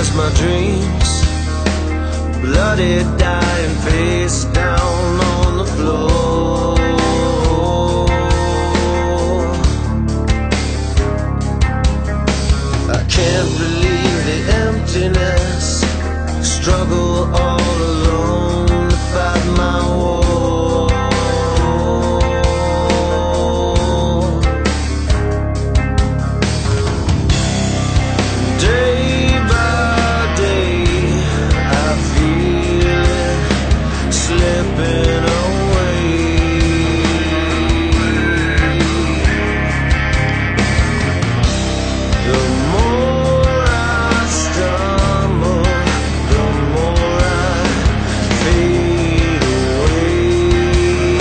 as my dreams, bloody, dying, face down on the floor. I can't believe the emptiness, struggle all alone to fight my war. Day by day I feel it slipping away. The more I stumble, the more I fade away.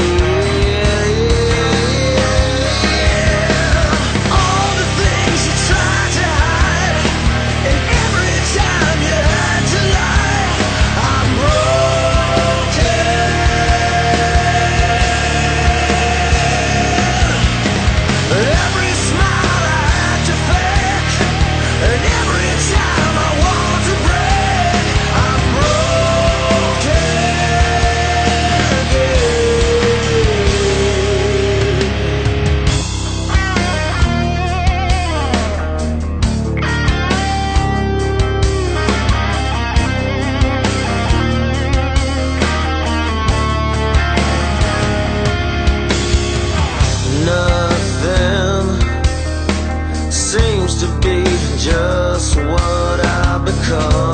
All the things you try to hide, and every time you had to lie, I'm broken. Every smile I had to fake, and every time I want to break, I'm broken again. Nothing seems to be just what I become.